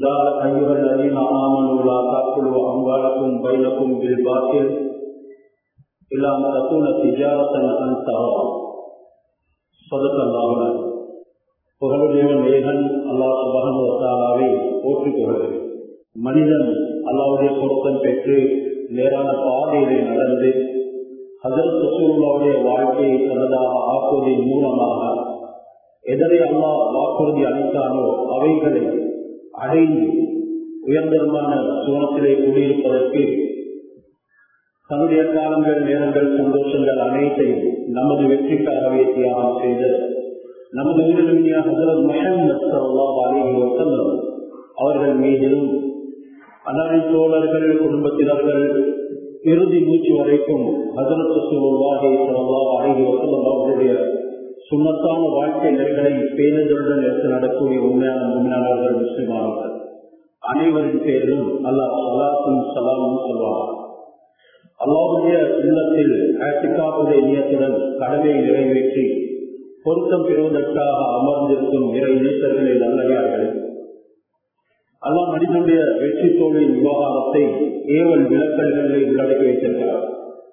يا أيها الذين آمنوا لا تأكلوا أموالكم بينكم بالباطل إلا أن تكون تجارة عن تراض صدق الله العظيم. புகழுடையவன் ஏகன் அல்லாஹ் சுப்ஹானஹு வ தஆலாவை போற்றிப் புகழ்கிறேன். மனிதன் அல்லாஹ்வுடைய பொருத்தம் பெற்று நேரான பாதையிலே நடந்து ஹஜ்ரத் ரசூலுல்லாஹ்வுடைய வாழ்க்கையை தனதாக ஆக்குவதன் மூலமாக எதனை அல்லாஹ் வாக்குறுதி அளித்தானோ அவைகளை அடைந்து உயர்ந்தரமான சுவனத்திலே குடியிருப்பதற்கு தன்னுடைய காலங்கள், நேரங்கள், சந்தோஷங்கள் அனைத்தையும் நமது வெற்றிக்காகவே தியாகம் செய்த நமது உயிரிழமைய ஹஜ்ரத் முஹம்மது ஸல்லல்லாஹு அலைஹி வஸல்லம் அவர்கள் மீதிலும் அன்னாரை தோழர்கள், குடும்பத்தினர்கள் இறுதி மூச்சு வரைக்கும் ஹஜ்ரத் ரசூலுல்லாஹி ஸல்லல்லாஹு அலைஹி வஸல்லம் அவர்களுடைய சுன்னத்தான வாழ்க்கை நெறிகளை பேணுதலுடன் எடுத்து நடக்கூடிய உண்மையான முன்னாளர்கள், முஸ்லிமானவர்கள் அனைவரின் பேரிலும் அல்லாஹ் ஸலாத்தும் ஸலாமும் சொல்வார். அல்லாஹ்வுடைய இல்லத்தில் இஅ்திகாஃபுடைய நியத்துடன் கடமையை நிறைவேற்றி பொருத்தம் பெறுவதற்காக அமர்ந்திருக்கும் இறை நேசர்களே, நல்லடியார்களே, அல்லாஹ் மனிதனுடைய வெற்றி தோல்வியின் விவகாரத்தை ஏவல் விளக்கல்களை உள்ளடக்கி வைத்திருக்கிறார்.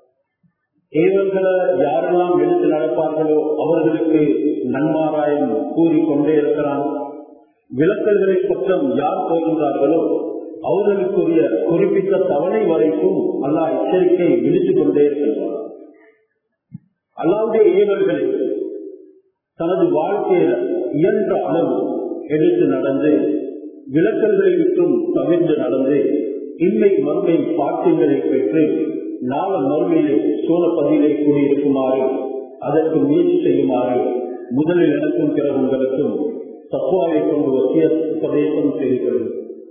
ஏவல்களை யாரெல்லாம் எடுத்து நடப்பார்களோ அவர்களுக்கு நன்மாராயம் கூறிக்கொண்டே இருக்கிறான். விளக்கல்களை பக்கம் யார் போகின்றார்களோ அவர்களுக்குரிய குறிப்பிட்ட தவணை வரைக்கும் அல்லாஹ் எச்சரிக்கை விடுத்துக் கொண்டே இருக்கின்றார். அல்லாஹ்வுடைய ஏவல்களை தனது வாழ்க்கையில இயன்ற அளவு எடுத்து நடந்து விளக்கல்களை விட்டும் தவிர்த்து நடந்து இன்மை மறுமை பாக்கியங்களை பெற்று நாள மறுமையிலே சோழப்பதியிலே கூடியிருக்குமாறு அதற்கு முயற்சி செய்யுமாறு முதலில் எனக்கும் பிறகு உங்களுக்கும் தக்குவாவை கொண்டு உபதேசம் செய்கிறது.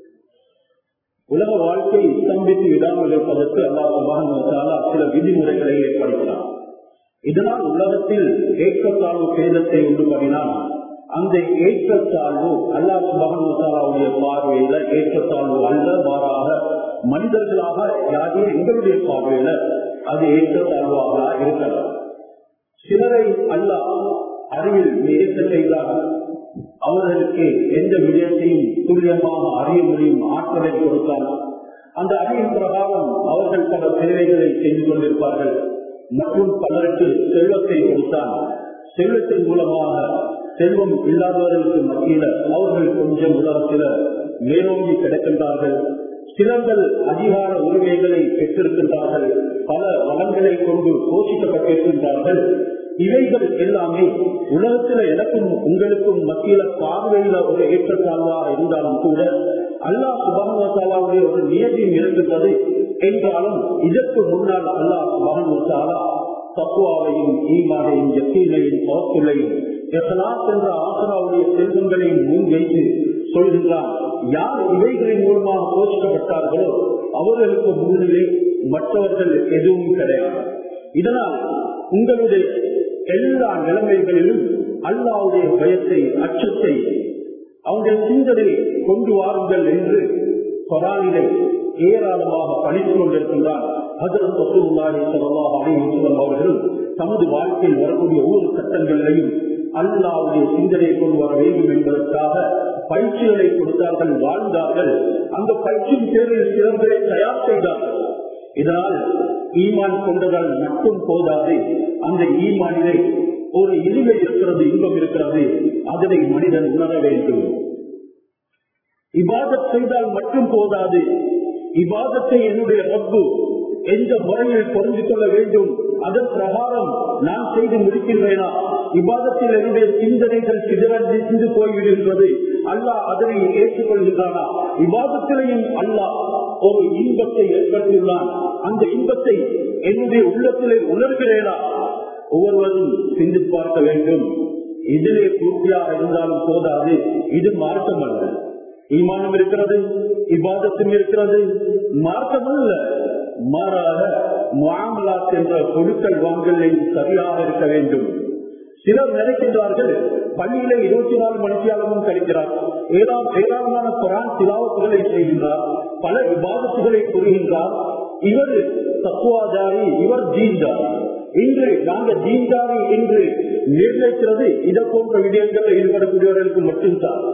உலக வாழ்க்கை ஸ்தம்பித்து விடாமல் இருப்பதற்கு அல்லாஹ் சுப்ஹானஹு வ தஆலா சில விதிமுறைகளை ஏற்படுத்தினார். இதனால் உலகத்தில் ஏற்றத்தாழ்வு சேதத்தை உண்டு பண்ணினால் அந்த ஏற்றத்தாழ்வு அல்லாஹ் சுப்ஹானஹு வ தஆலாவுடைய பார்வையில ஏற்றத்தாழ்வு அல்ல, மாறாக மனிதர்களாக யாரே எங்களுடைய பார்வையில அது ஏற்றத்தாழ்வாக இருக்கலாம். சிலரை அல்லாஹ் அறிவில் ஏற்ற செய்தால் அவர்களுக்கு எந்த விடயத்தையும் துல்லியமாக அறிய முடியும் ஆற்றலை கொடுத்தால் அந்த அறிவின் பிரகாரம் அவர்கள் பல சேவைகளை செய்து கொண்டிருப்பார்கள். மற்றும் பலருக்கு செல்வத்தை கொடுத்தால் செல்வத்தின் மூலமாக செல்வம் இல்லாதவர்களுக்கு மத்தியில அவர்கள் கொஞ்சம் உலகத்தில மேலோங்கி கிடைக்கின்றார்கள். சிலர்கள் அதிகார உரிமைகளை பெற்றிருக்கின்றார்கள், பல வளங்களை கொண்டு போஷிக்கப்பட்டிருக்கின்றார்கள். இவைகள் எல்லாமே உலகத்துல எனக்கும் உங்களுக்கும் மத்தியில பார்வையில ஒரு ஏற்றத்தாழ்வாக இருந்தாலும் கூட அல்லாஹ் சுப்ஹானஹு வ தஆலாவுடைய ஒரு நியதியும் இருக்கின்றது. என்றாலும் இதற்கு முன்னால் அல்லாஹ் சுப்ஹானஹு வ தஆலா தக்வாவையும், ஈமானையும், யக்கீனையும், தவக்குலையும், இஹ்லாஸ் என்ற ஆசிராவுடைய செல்வங்களையும் முன்வைத்து சொல்கின்றார். யார் இவைகளின் மூலமாக போஷிக்கப்பட்டார்களோ அவர்களுக்கு முன்னிலே மற்றவர்கள் எதுவும் கிடையாது. இதனால் உங்களுடைய எல்லா நிலைமைகளிலும் அல்லாஹ்வுடைய பயத்தை, அச்சத்தை அவங்களுடைய சிந்தனை கொண்டு வாருங்கள் என்று குர்ஆனிலே ஏராளமாக பணித்துக் கொண்டிருக்கின்றார். ஹஜ்ரத் ரசூலுல்லாஹி ஸல்லல்லாஹு அலைஹி வஸல்லம் அவர்கள் தமது வாழ்க்கையில் வரக்கூடிய ஒவ்வொரு கட்டங்களையும் அல்லாஹ்வுடைய சிந்தனையை கொண்டு வர வேண்டும் என்பதற்காக பயிற்சிகளை கொடுத்தார்கள், வாழ்ந்தார்கள். அந்த பயிற்சியின் பேரில் சிலர்களை தயார் செய்தார்கள். இதனால் ஈமான் கொண்டதால் மட்டும் போதாது, அந்த ஈமானிலே ஒரு இனிமை இருக்கிறது, இன்பம் இருக்கிறது, அதனை மனிதன் உணர வேண்டும். இபாதத் செய்தால் மட்டும் போதாது, இபாதத்தை என்னுடைய ரப்பு எந்த முறையில் புரிந்து கொள்ள வேண்டும், அதன் பிரகாரம் நான் செய்து முடிக்கின்றேனா, இபாதத்தில் என்னுடைய சிந்தனைகள் சிதறந்து போய்விடுகிறது, அல்லாஹ் அதனை ஏற்றுக்கொள்கின்றானா, இபாதத்திலையும் அல்லாஹ் ஒரு இன்பத்தை ஏற்படுத்தியுள்ளான், அந்த இன்பத்தை என்னுடைய உள்ளத்திலே உணர்கிறேனா, ஒவ்வொருவரும் சிந்தித்து பார்க்க வேண்டும். இதிலே பூர்த்தியாக இருந்தாலும் போதாது, இது மார்க்கம் அல்ல. ஈமானும் இருக்கிறது, இபாதத்தும் இருக்கிறது, மார்க்கம் அல்ல. மாறாக முஆமலாத் என்ற கொடுக்கல் வாங்கலில் சரியாக இருக்க வேண்டும். சிலர் நினைக்கின்றார்கள் பள்ளியில 24 மணித்தியாலமும் கழிக்கிறார், ஏராளமான குர்ஆன் திலாவத்துகளை செய்கின்றார், பல இபாதத்துகளை புரிகின்றார், இவர் தக்வாதாரி, இவர் தீன்தாரி. இன்று நாங்கள் தீன்தாரி என்று நிர்ணயிக்கிறது இதை போன்ற விடயங்களில் ஈடுபடக்கூடியவர்களுக்கு மட்டும்தான்.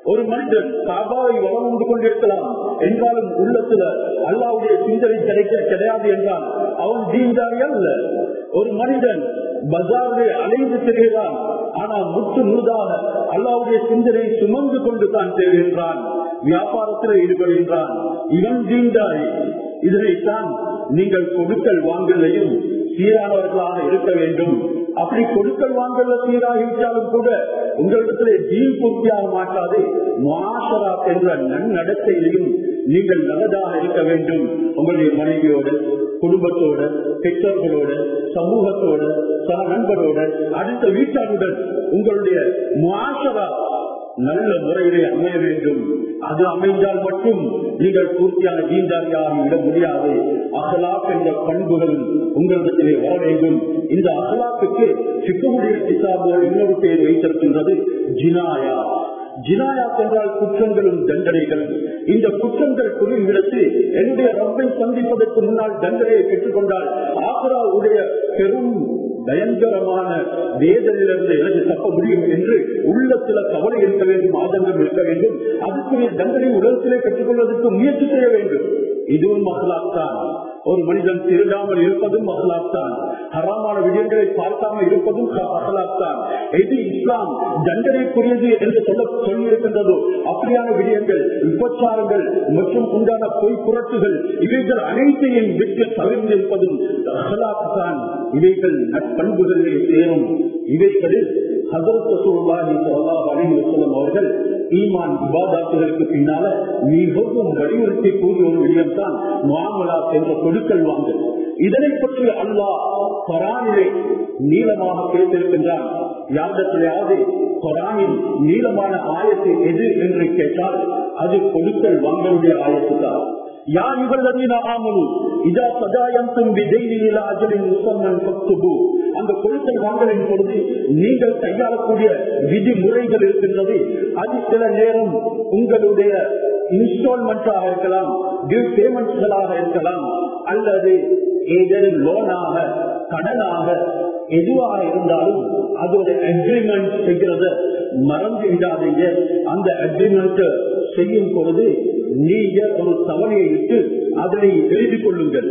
ஒரு மனிதன் காபாவை வளம் வந்து கொண்டிருக்கலாம் என்றாலும் உள்ளத்துல அல்லாவுடைய சிந்தனை கிடையாது என்றால் அவன் தீன்தாரி அல்ல. ஒரு மனிதன் பஜாரிலே அலைந்து திரிகிறான், ஆனால் முற்று முழுதாக அல்லாவுடைய சிந்தனை சுமந்து கொண்டு தான் தெரிகின்றான், வியாபாரத்தில் ஈடுபடுகின்றான், இவன் தீன்தாரி. இதனைத்தான் நீங்கள் கொடுக்கல் வாங்கலையும் சீரானவர்களாக இருக்க வேண்டும். அப்படி கொடுக்கல் வாங்கல சீராகிவிட்டாலும் கூட உங்களிடத்திலே தீன் பூர்த்தியாக மாட்டாது. முஆஷரா என்ற நன்னடத்தையிலையும் நீங்கள் நல்லதாக இருக்க வேண்டும். உங்களுடைய மனைவியோட, குடும்பத்தோட, பெற்றோர்களோட, சமூகத்தோட, சக நண்பரோட, அடுத்த வீட்டாருடன் உங்களுடைய முஆஷரா நல்ல முறையிலே அமைய வேண்டும். அது அமைந்தால் மட்டும் நீங்கள் பூர்த்தியான தீன்தாரியாக விட முடியாது. அகலாக் என்ற பண்புகள் உங்களிடத்திலே வர வேண்டும். இந்த அகலாக்குக்கு சிக்கமுடைய கிதாபோடு இன்னொரு பேர் வைத்திருக்கின்றது ஜினாயா. ஜினாயா என்றால் குற்றங்களும் தண்டனைகளும். இந்த குற்றங்கள் குறிவிடத்து என்னுடைய ரப்பை சந்திப்பதற்கு முன்னால் தண்டனையை பெற்றுக் கொண்டால் ஆக்ராவுடைய பெரும் பயங்கரமான வேதனையிலிருந்து எனக்கு தப்ப முடியும் என்று உள்ளத்துல கவலை இருக்க வேண்டும், ஆதங்கம் இருக்க வேண்டும். அதுக்குரிய தண்டனை உலகத்திலே பெற்றுக்கொள்வதற்கு முயற்சி செய்ய வேண்டும். இதுவும் அகலாக்தான். ஒரு மனிதன் திருடாமல் இருப்பதும் அகலாக்தான். ஹராமான விடயங்களை பார்க்காமல் இருப்பதும் அகலாக்தான். எது இஸ்லாம் தண்டனைக்குரியது என்று சொல்லியிருக்கின்றதோ அப்படியான விடயங்கள், விபச்சாரங்கள் மற்றும் உண்டான பொய் புரட்டுகள், இவைகள் அனைத்தையும் விட்டு தவிர்த்திருப்பதும் அகலாக்தான். இவைகள் நற்பண்புகளிலே சேரும். இவைகளில் ஹஜ்ரத் ரசூலுல்லாஹி ஸல்லல்லாஹு அலைஹி வஸல்லம் அவர்கள் ஈமான் இபாதத்துகளுக்கு பின்னால மிகவும் வலியுறுத்தி கூறிய ஒரு விடயம்தான் முஆமலாத் என்ற கொடுக்கல் வாங்கல். இதனை பற்றி அல்லாஹ் குர்ஆனிலே நீளமாக பேசியிருக்கின்றான். யாரிடத்திலேயாவது குர்ஆனில் நீளமான ஆயத்து எது என்று கேட்டால் அது கொடுக்கல் வாங்கலுடைய ஆயத்து தான். யார் இவர்களீன ஆமனு இதா சதாயந்தும் பிதைனிலா அஜலின் முஸம்மன் ஃபக்துபு. அந்த கொடுக்கல் வாங்கலின் பொழுது நீங்கள் கையாளக்கூடிய விதிமுறைகள் இருக்கின்றது. அது சில நேரம் உங்களுடைய இன்ஸ்டால்மெண்டாக இருக்கலாம், டியூ பேமெண்ட்களாக இருக்கலாம், அல்லது ஏதேனும் லோனாக, கடனாக, எதுவாக இருந்தாலும் அது ஒரு அக்ரிமெண்ட் செய்கிறத மறந்து விடாதீங்க. அந்த அக்ரிமெண்ட் செய்யும் பொழுது நீங்க ஒரு தவணையை இட்டு அதனை எழுதிக் கொள்ளுங்கள்.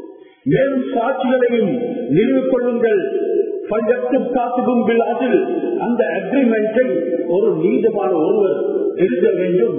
மேலும் சாட்சிகளையும் நிறுவிக் கொள்ளுங்கள். அந்த அக்ரிமெண்டை ஒரு நீதிமான ஒருவர் எழுத வேண்டும்.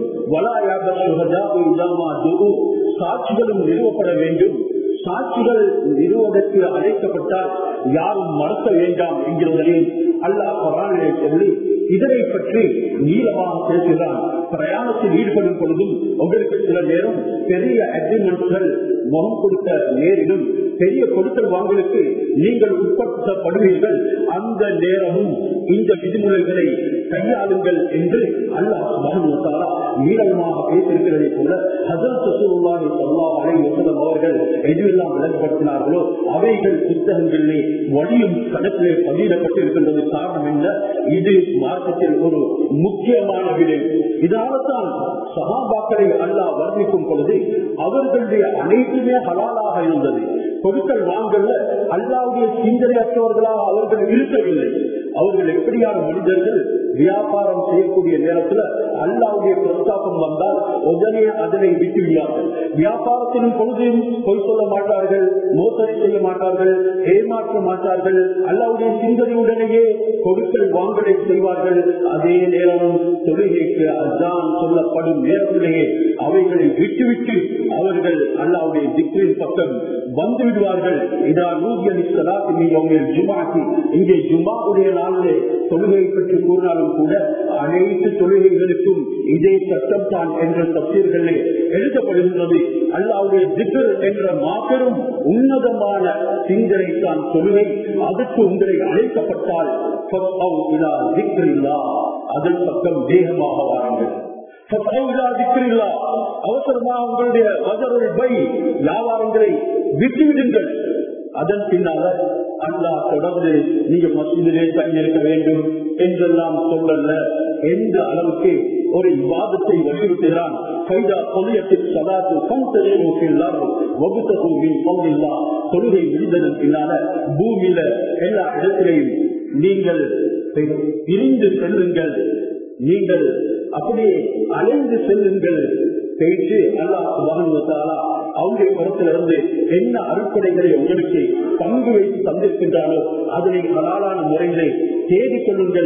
சாட்சிகளும் நிறுவப்பட வேண்டும். சாட்சிகள் நிறுவதற்கு அழைக்கப்பட்டால் யாரும் மறுக்க வேண்டாம் என்கிறதையும் அல்லாஹ் குர்ஆனிலே சொல்லி இதனை பற்றி நீளமாக பேசுகிறான். பிரயாணத்தில் ஈடுபடும் பொழுதும் உங்களுக்கு சில நேரம் பெரிய அக்ரிமெண்ட்கள் முகம் கொடுக்க நேரிடும். பெரிய கொடுக்கல் வாங்கலுக்கு நீங்கள் உட்படுத்தப்படுவீர்கள். அந்த நேரமும் இந்த விதிமுறைகளை கையாளுங்கள் என்று அல்லாஹ் சுப்ஹானஹு வ தஆலா நீளமாக பேசியிருக்கிறதை போல ஹஜ்ரத் ரசூலுல்லாஹி ஸல்லல்லாஹு அலைஹி வஸல்லம் அவர்கள் எதுவெல்லாம் விளக்கப்படுத்தினார்களோ அவைகள் புத்தகங்களிலே வழியும் கணக்கிலே பதிவிடப்பட்டிருக்கின்றது. காரணம் என்ன? இது மார்க்கத்தில் ஒரு முக்கியமான விடயம். இதனால்தான் சஹாபாக்களை அல்லாஹ் வர்ணிக்கும் பொழுது அவர்களுடைய அனைத்துமே ஹலாலாக இருந்தது. கொடுக்கல் வாங்கல்ல அல்லாஹ்வுடைய சிந்தனையற்றவர்களாக அவர்கள் இருக்கவில்லை. அவர்கள் எப்படியான மனிதர்கள்? வியாபாரம் செய்யக்கூடிய நேரத்தில் அல்லாஹ்வுடைய பிரஸ்தாபம் வந்தால் உடனே அதனை விட்டு விடார்கள். வியாபாரத்திலும் பொழுதும் பொய் சொல்ல மாட்டார்கள், மோசடி செய்ய மாட்டார்கள், ஏமாற்ற மாட்டார்கள். அல்லாஹ்வுடைய சிந்தனையுடனேயே கொடுக்கல் வாங்கலை செய்வார்கள். அதே நேரம் தொழுகைக்கு அதான் சொல்லப்படும் நேரத்திலேயே அவைகளை விட்டுவிட்டு அவர்கள் அல்லாஹ்வுடைய திக்ரின் பக்கம் வந்து விடுவார்கள். இங்கே ஜும்மாவுடைய நாளிலே தொழுகை பற்றி கூறினாலும் கூட அனைத்து தொழுகைகளுக்கும் இதே சட்டம் தான் என்ற தப்சீர்களிலே எழுதப்படுகின்றது. அல்லாஹ்வுடைய திக்ர் என்ற மாபெரும் உன்னதமான சிந்தனை தான் தொழுகை. அதற்கு உங்களை அழைக்கப்பட்டால் அதன் பக்கம் வேகமாக வாருங்கள். அவசரமாக உங்களுடைய வியாபாரங்களை விட்டுவிடுங்கள். அதன் பின்னால அல்லாஹ் தொடர்ந்து நீங்க மசூதிலே தங்கியிருக்க வேண்டும் என்றெல்லாம் சொல்லல. எந்த அளவுக்கு ஒரு விவாதத்தை வலியுறுத்துகிறான். தொழுகை முடிந்ததன் பின்னால பூமியில எல்லா இடத்திலையும் நீங்கள் பிரிந்து செல்லுங்கள். நீங்கள் அப்படியே அலைந்து செல்லுங்கள். பேச்சு அல்லாஹ் சுப்ஹானஹு வ தஆலா அவங்களுடைய புறத்திலிருந்து என்ன அறுப்படைகளை உங்களுக்கு பங்கு வைத்து தந்திருக்கின்றாலோ அதனை ஹலாலான முறைகளை தேடிக் கொள்ளுங்கள்.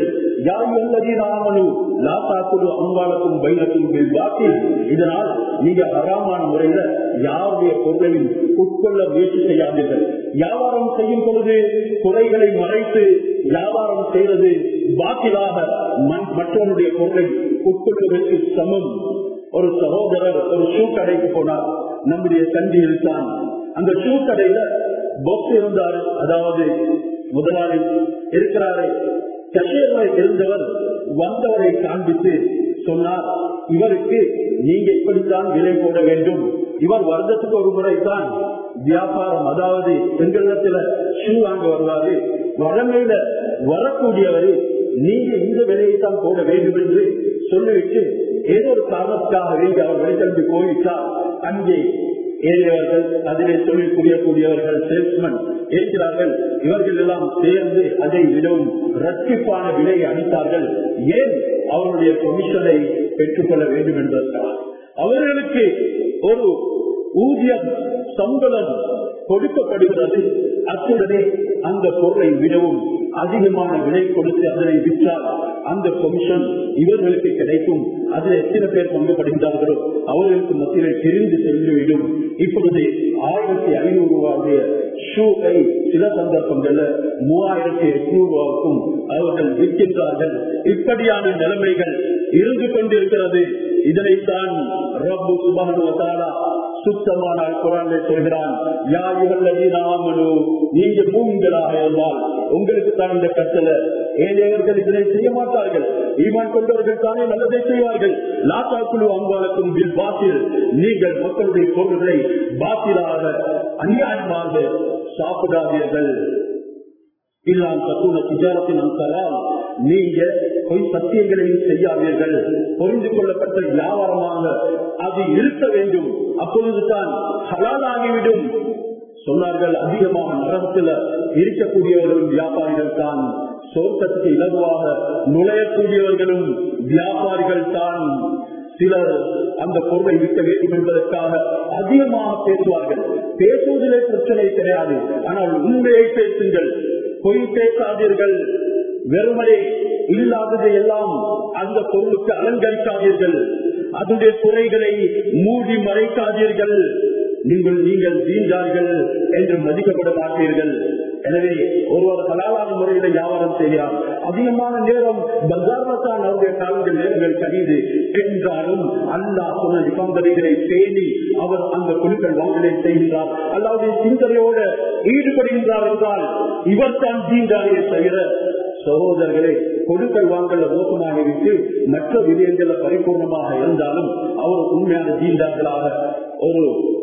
இதனால் நீங்க ஹராமான முறையில யாருடைய பொருளையும் உட்கொள்ள முயற்சி செய்யாதீர்கள். வியாபாரம் செய்யும் பொழுது குறைகளை மறைத்து வியாபாரம் செய்வது பாத்திலாக மற்றவனுடைய பொருளை உட்கொள்வதற்கு சமம். ஒரு சகோதரர் ஒரு ஷூ கடைக்கு போனார். நம்முடைய சந்தியில் தான் அந்த ஷூ கடையில பொஸ் இருந்தார். அதாவது முதலாளி இருக்கிறாரு. கஷேரில் இருந்தவர் வந்தவரை காண்பித்து சொன்னார், இவருக்கு நீங்க இப்படித்தான் விலை போட வேண்டும். இவர் வருடத்துக்கு ஒரு முறைதான் வியாபாரம், அதாவது எங்களிடத்துல ஷூ வாங்க வருவாரு. வழமையில வரக்கூடியவரை நீங்க இந்த விலையை தான் போட வேண்டும் என்று சொல்லிவிட்டு ஏதோ ஒரு காரணத்துக்காக வேண்டி அவர் வெளிக்கிழந்து போயிட்டார். அங்கே ஏறியவர்கள், அதிலே தொழில் புரியக்கூடியவர்கள், சேல்ஸ்மேன் இருக்கிறார்கள். இவர்கள் எல்லாம் சேர்ந்து அதை விடவும் இரட்டிப்பான விலையை அளித்தார்கள். ஏன்? அவருடைய கமிஷனை பெற்றுக்கொள்ள வேண்டும் என்பதற்காக. அவர்களுக்கு ஒரு ஊதியம், சம்பளம் கொடுக்கப்படுகிறது. அத்துடனே அந்த பொருளை விடவும் அதிகமான விலை கொடுத்து அதனை விற்றால் அந்த கமிஷன் இவர்களுக்கு கிடைக்கும். அதில் எத்தனை பேர் பங்குபடுகிறார்களோ அவர்களுக்கு மத்தியில் தெரிந்து சென்றுவிடும். இப்பொழுது 1500 ரூபாயுடைய ஷூவை சில சந்தர்ப்பங்கள்ல 3800 ரூபாய்க்கும் அவர்கள் விற்கின்றார்கள். இப்படியான நிலைமைகள் இருந்து கொண்டிருக்கிறது. இதனைத்தான் ரப்பு சுப்ஹானஹு வ தஆலா சுத்தமான குர்ஆனிலே சொல்கிறான், யா அய்யுஹல்லதீன ஆமனூ, நீங்க மூமின்களாக இருந்தால் உங்களுக்கு தான் இந்த கட்டளை. ஏழையர்கள் இதனை செய்ய மாட்டார்கள். ஈமான் கொண்டவர்கள் தானே நல்லதை செய்வார்கள். லா தஅக்குலு அம்வாலக்கும் பில் பாத்தில், நீங்கள் மக்களுடைய பொருள்களை பாத்திலாக அநியாயமாக சாப்பிடாதீர்கள். இல்லாம் தக்குன திஜாரத்தின் அம்சலாம், நீங்க பொய் சத்தியங்களையும் செய்யாதீர்கள். புரிந்து கொள்ளப்பட்ட வியாபாரமாக அது இருக்க வேண்டும். அப்பொழுதுதான் ஹலாலாகிவிடும். சொன்னார்கள், அதிகமாக நரகத்தில் இருக்கக்கூடியவர்களும் வியாபாரிகள் தான், சொர்க்கத்துக்கு இலகுவாக நுழையக்கூடியவர்களும் வியாபாரிகள் தான். சிலர் அந்த பொருளை விற்க வேண்டும் என்பதற்காக அதிகமாக பேசுவார்கள். பேசுவதிலே பிரச்சனை கிடையாது, ஆனால் உண்மையை பேசுங்கள், பொய் பேசாதீர்கள். வெறுமனே இல்லாததை எல்லாம் அந்த பொருளுக்கு அலங்கரிக்காதீர்கள். அதனுடைய குறைகளை மூடி மறைக்காதீர்கள். நீங்கள் தீண்டார்கள் என்று மதிக்கப்பட மாட்டீர்கள். எனவே ஒருவர் ஹலாலான முறையில வியாபாரம் செய்கிறார். அதிகமான நேரம் பஜார்லத்தான் அவருடைய காலங்கள் நேரங்கள் கழிது என்றாலும் அல்லாஹ் சொன்ன நிபந்தனைகளை பேணி அவர் அந்த குழுக்கள் வாங்கலை செய்கின்றார். அல்லாவுடைய சிந்தனையோடு ஈடுபடுகின்றார் என்றால் இவர் தான் தீண்டாரையை தவிர, சகோதரர்களே, கொடுக்கல் வாங்கல மோசமாகிவிட்டு மற்ற விடயங்கள பரிபூர்ணமாக இருந்தாலும் அவர் உண்மையான தீண்டார்களாக, ஒரு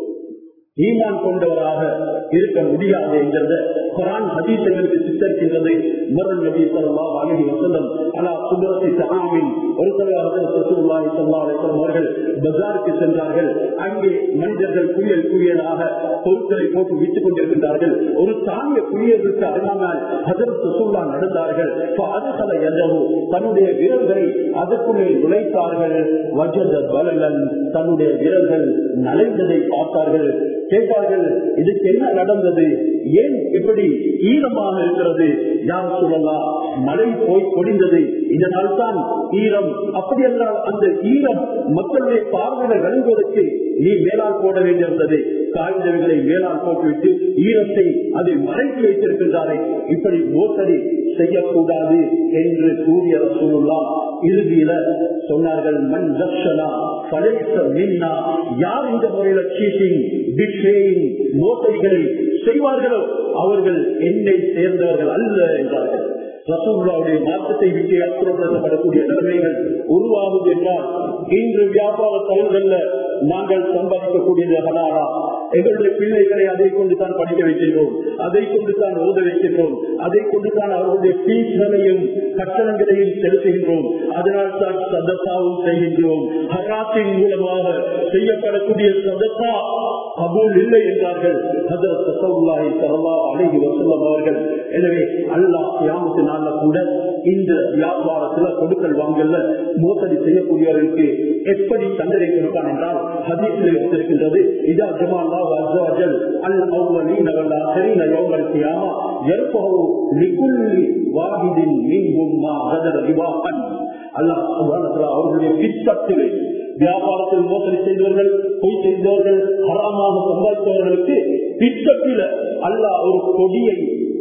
ஈமான் கொண்டவராக இருக்க முடியாது என்கிறத குர்ஆன் ஹதீஸ் எங்களுக்கு சித்தரிக்கின்றது. மர்ரன் நபி ஸல்லல்லாஹு அலைஹி வஸல்லம் அலா சுப்ரத்தி தஆமின், ஒரு தடவை ரசூலுல்லாஹி ஸல்லல்லாஹு அலைஹி வஸல்லம் அவர்கள் பஜாருக்கு சென்றார்கள். அங்கே மனிதர்கள் குவியலாக பொருட்களை போட்டு விற்றுக் கொண்டிருக்கின்றார்கள். ஒரு தானிய குவியலுக்கு அருகாமல் ஹஜ்ரத் ரசூலுல்லாஹ் நடந்தார்கள். தன்னுடைய வீரர்களை அதற்குள்ளே நுழைத்தார்கள். வஜத பலலன், தன்னுடைய வீரர்கள் நலைந்ததை பார்த்தார்கள். கேட்டார்கள், இதுக்கு என்ன நடந்தது? ஏன் இப்படி ஈரமாக இருக்கிறது? யார் சொல்லலாம், மழை போய் பொழிந்தது, இதனால் தான் ஈரம். அப்படி என்றால் அந்த ஈரம் மக்களுடைய பார்வையை வழங்குவதற்கு நீ மேலால் போட வேண்டியிருந்தது. காய்ந்தவைகளை மேலால் போட்டுவிட்டு ஈரத்தை அதை மறைத்து வைத்திருக்கின்றாரே, இப்படி மோசடி செய்யக்கூடாது என்று கூறிய ரசூலுல்லாஹ் இறுதியில சொன்னார்கள், மன் தக்ஷனா ஃபலைஸ மின்னா, யார் இந்த முறையில சீட்டிங், பிட்ரேயிங், மோசடிகளை செய்வார்களோ அவர்கள் என்னை சேர்ந்தவர்கள் அல்ல என்றார்கள். ரசூலுல்லாஹ்வுடைய மார்க்கத்தை விட்டு அப்புறப்படுத்தப்படக்கூடிய நிலைமைகள் உருவாகுது என்றால், இன்று வியாபார தொழில்கள்ல நாங்கள் சம்பாதிக்கக்கூடியது ஹலாலா, எங்களுடைய பிள்ளைகளை அதை கொண்டுதான் படிக்க வைக்கின்றோம், அதை கொண்டுதான் ஓத வைக்கின்றோம், அதை கொண்டுதான் அவர்களுடைய பீஸ்களையும் கட்டணங்களையும் செலுத்துகின்றோம், அதனால் தான் சதக்காவும் செய்கின்றோம். ஹராத்தின் மூலமாக செய்யப்படக்கூடிய சதக்கா கபூல் இல்லை என்றார்கள் ஹஜ்ரத் ரசூலுல்லாஹி ஸல்லல்லாஹு அலைஹி வஸல்லம் அவர்கள். எனவே அல்லாஹ் கியாமத் நாள்ல கூட இந்த வியாபாரத்துல கொடுக்கல் வாங்கல மோசடி செய்யக்கூடியவர்களுக்கு எப்படி தண்டனை கொடுப்பான் என்றால் ஹதீஸில் இருக்கின்றது. இதா ஜமாஅல்லாஹு அஸ்ஸ வஜல் அல் அவ்வலீன வல் ஆகிரீன யௌமல் கியாமா யர்ஃபஉ லிகுல்லி வாஹிதின் மின்ஹும் மா கதர ரிவாஹன். அல்லாஹ் சுப்ஹானஹு வ தஆலா அவர்களுடைய பிச்சத்திலே வியாபாரத்தில் மோசடி செய்தவர்கள், பொய் செய்தவர்கள், ஹராமாக சம்பாதித்தவர்களுக்கு பிச்சத்தில அல்லாஹ் ஒரு கொடியை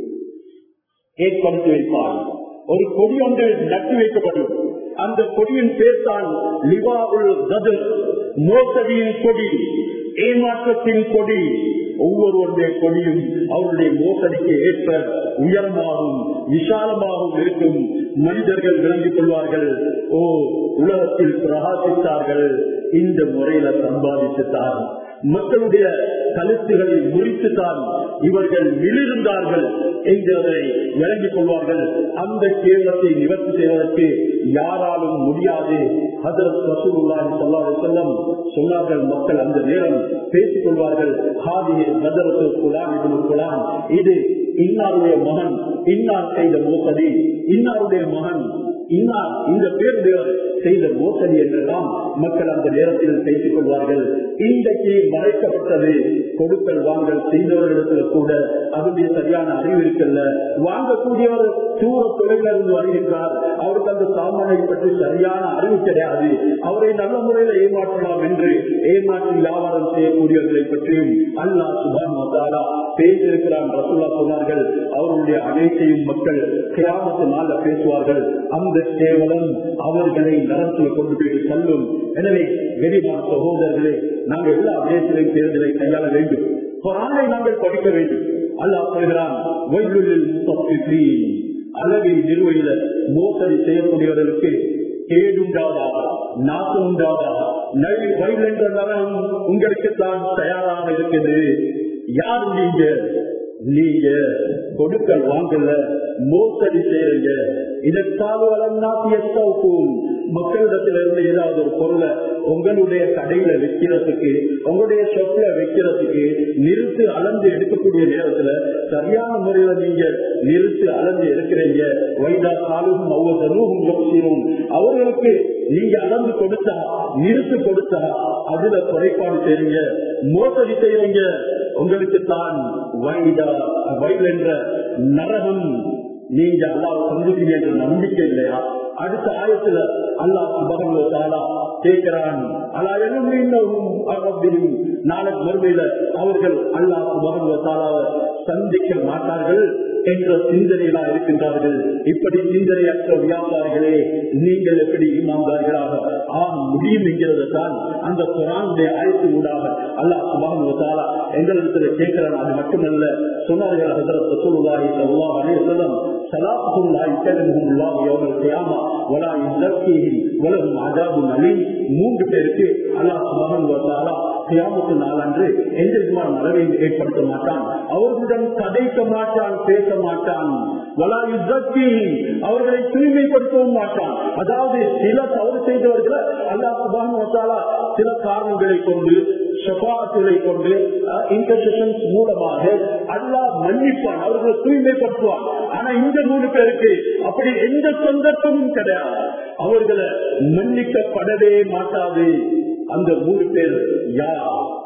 ஏற்படுத்தி வைப்பார். ஒரு கொடி ஒன்று நட்டு வைக்கப்படும். அந்த கொடியின் பேர் தான் லிவாஉல் கத்ர், மோசடியின் கொடி, ஏமாற்றத்தின் கொடி. ஒவ்வொருவருடைய கொடியும் அவருடைய மோசடிக்கு ஏற்ப உயரமாகவும் விசாலமாகவும் இருக்கும். மனிதர்கள் விளங்கிக் கொள்வார்கள், ஓ உலகத்தில் பிரகாசித்தார்கள், இந்த முறையில சம்பாதித்துத்தான் மக்களுடைய கழுத்துகளை முறித்துத்தான் இவர்கள் விழிருந்தார்கள் என்கிறதை விளங்கிக் கொள்வார்கள். அந்த கேவலத்தை நிவர்த்தி செய்வதற்கு யாராலும் முடியாது. ஹஜ்ரத் ரசூலுல்லாஹி ஸல்லல்லாஹு அலைஹி வஸல்லம் சொன்னார்கள், மக்கள் அந்த நேரம் பேசிக் கொள்வார்கள், ஹாதிஹி கத்ரத்து ஃபுலான் இப்னு ஃபுலான், இது இன்னாருடைய மகன், இன்னார் செய்த மோசடி, இன்னாருடைய மகன், இன்னார் இந்த பேருடையவர் செய்த மோசடி என்றெல்லாம் மக்கள் அந்த நேரத்தில் பேசிக் கொள்வார்கள். இன்றைக்கு மறைக்கப்பட்டது கொடுக்கல் வாங்கல் செய்தவர்களிடத்தில் கூட அதனுடைய சரியான அறிவு இருக்கல்ல. வாங்கக்கூடியவர் தூர தொலைவிலிருந்து வருகின்றார், அவருக்கு அந்த சாமானை பற்றி சரியான அறிவு கிடையாது. அவரை நல்ல முறையில் ஏமாற்றலாம் என்று ஏமாற்றி வியாபாரம் செய்யக்கூடியவர்களை பற்றியும் அல்லாஹ் சுப்ஹானஹு வ தஆலா பேசியிருக்கிறான். ரசூலுல்லாஹ் சொன்னார்கள், அவர்களுடைய அனைத்தையும் மக்கள் கியாமத்து நாள்ல பேசுவார்கள். அந்த கேவலம் அவர்களை நரகத்தில் கொண்டு போய் தள்ளும். எனவே கண்ணியமான சகோதரர்களே, நாங்கள் எல்லா தேசத்திலையும் தேர்தலை கையாள வேண்டும். குர்ஆனை நாங்கள் படிக்க வேண்டும். அல்லாஹ் சொல்கிறான், வய்லுல் முத்தஃபிஃபீன், அளவை நிறுவையில மோசடி செய்யக்கூடியவர்களுக்கு கேடுண்டாதாக, நாசம் உண்டாதாக, வயல் என்ற நரகம் உங்களுக்கு தான் தயாராக இருக்குது. யார் நீங்க? நீங்க கொடுக்கல் வாங்கல மோசடி செய்யறீங்க. இதற்காக மக்களிடத்திலிருந்து ஏதாவது ஒரு பொருளை உங்களுடைய கடையில வைக்கிறதுக்கு, உங்களுடைய சொத்துல வைக்கிறதுக்கு நிறுத்து அளந்து எடுக்கக்கூடிய நேரத்துல சரியான முறையில நீங்க நிறுத்து அளந்து எடுக்கிறீங்க. வைதா காலும் ஒவ்வொருத்தரும் அவர்களுக்கு நீங்க அளந்து கொடுத்தா, நிறுத்து கொடுத்தா அதுல குறைபாடு செய்றீங்க, மோசடி செய்றீங்க. உங்களுக்கு தான் வயல் என்ற நரகம் நீங்க அல்லாஹ் சந்திப்பீங்க என்ற நம்பிக்கை இல்லையா? அடுத்த ஆயத்துல அல்லாஹ் சுப்ஹானஹு வ தஆலா கேட்கிறான், நாளை மறுமையில அவர்கள் அல்லாஹ் சுப்ஹானஹு வ தஆலாவை சந்திக்க மாட்டார்கள் என்ற சிந்தனையிலா இருக்கின்றார்கள். இப்படி சிந்தனையற்ற வியாபாரிகளே, நீங்கள் எப்படி ஈமான்தார்களாக ஆக முடியும் என்கிறது தான் அந்த குர்ஆனுடைய ஆயத்தின் ஊடாக அல்லாஹ் சுப்ஹானஹு வ தஆலா எங்களிடத்துல கேட்கிறான். அது மட்டுமல்ல, சொன்னார்கள் ஹஜ்ரத் ரசூலுல்லாஹி ஸல்லல்லாஹு அலைஹி வஸல்லம், ஸலாத்துஹும் லா யுகல்லிமுஹும் அல்லாஹு யௌமல் கியாமா வலா யுஸக்கீஹிம் வலஹும் அஸாபுன் அலீம். மூன்று பேருக்கு அல்லாஹ் சுப்ஹானஹு வ தஆலா கியாமத்து நாளன்று எந்த விதமான நலவையும் ஏற்படுத்த மாட்டான், அவர்களுடன் கதைக்க மாட்டான், பேச மாட்டான். வலா யுஸக்கீஹிம், அவர்களை தூய்மைப்படுத்தவும் மாட்டான். அதாவது சில தவறு செய்தவர்களை அல்லாஹ் சுப்ஹானஹு வ தஆலா சில காரணங்களை கொண்டு, ஷஃபாஅத்துகளை கொண்டு, இன்டர்செஷன்ஸ் மூலமாக அல்லாஹ் மன்னிப்பான், அவர்களை தூய்மைப்படுத்துவான். ஆனா இந்த 3 பேருக்கு அப்படி எந்த சந்தர்ப்பமும் கிடையாது, அவர்களை மன்னிக்கப்படவே மாட்டாது. அந்த 3 பேர் யார்?